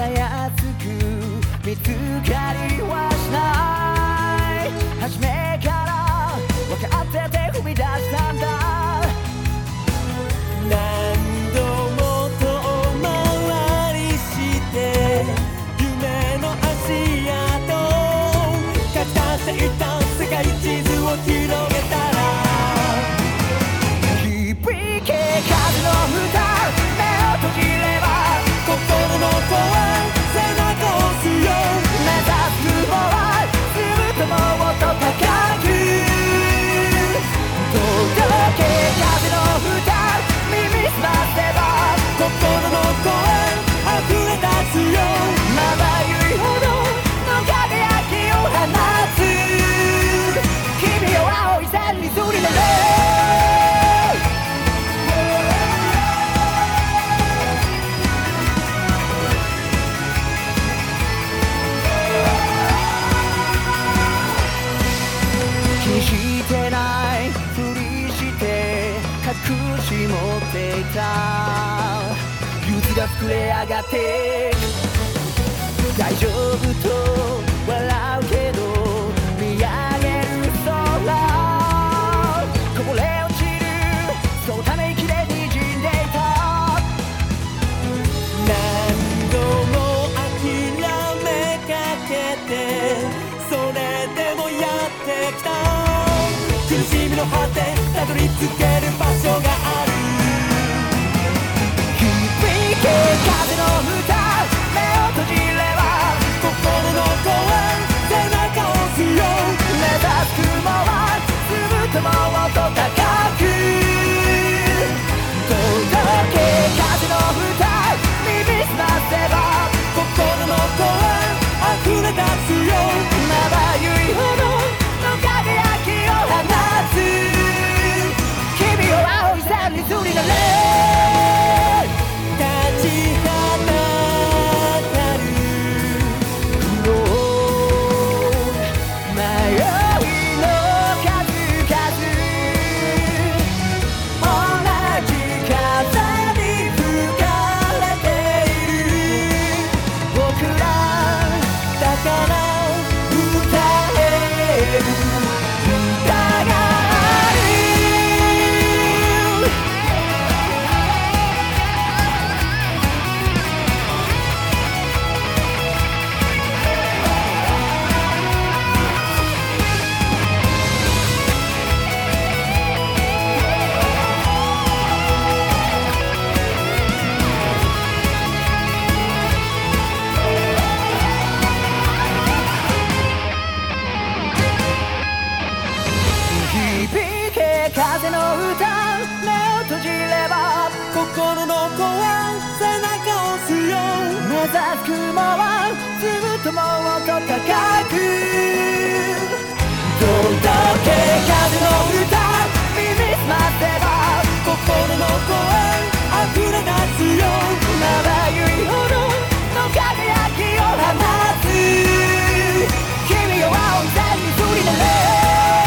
やすく見つかりはしない初めから分かってて踏み出したんだ何度も遠回りして夢の足跡書き立っていた世界地図を広げたら響け風の歌目を閉じれば心の声背中を押すよ目指す雲はずっともっと高く届け風の歌耳すませば心の声溢れ出すよまばゆいほどの輝きを放つ君を青い線にすり抜けしてないふりして隠し持っていた憂鬱が膨れ上がって大丈夫と笑うけど見上げる空こぼれ落ちるそうため息で滲んでいた何度も諦めかけてそれでもやってきた苦しみの果てたどり着ける場所がある響け風の歌目を閉じれば心の声背中を押すよ目指す雲はずっともっと高く届け風の歌耳すませば心の声溢れ出すよまばゆいほどの輝きを放つ君を青い線にすり抜け立ちはだかる苦労迷いの数々同じ風に吹かれている僕らだから歌える歌がある響け風の歌目を閉じれば心の声背中を押すよ目指す雲はずっともっと高く届け風の歌耳すませば心の声溢れ出すよまばゆいほどの輝きを放つ君を青い線にすり抜け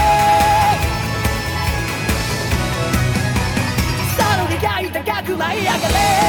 高く舞い上がれ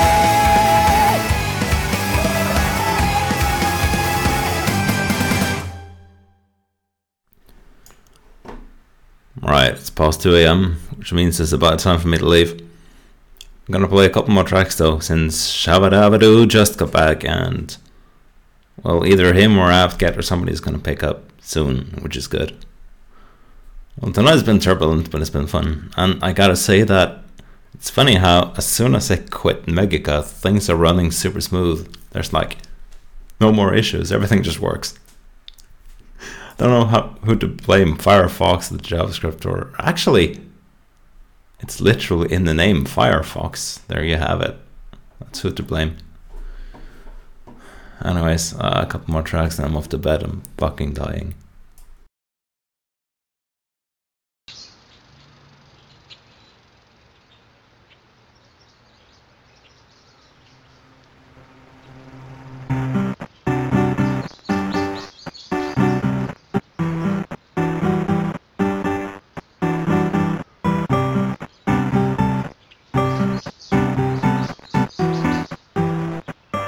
Right, it's past 2 a.m, which means it's about time for me to leave. I'm gonna play a couple more tracks though, since Shabadabadoo just got back and, well, either him or Aftget or somebody's gonna pick up soon, which is good. Well, tonight's been turbulent, but it's been fun. And I gotta say that it's funny how as soon as I quit Megagoth, things are running super smooth. There's like no more issues, everything just works. I don't know who to blame, Firefox, the JavaScript, or actually it's literally in the name, Firefox. There you have it. That's who to blame. Anyways, a couple more tracks and I'm off to bed. I'm fucking dying.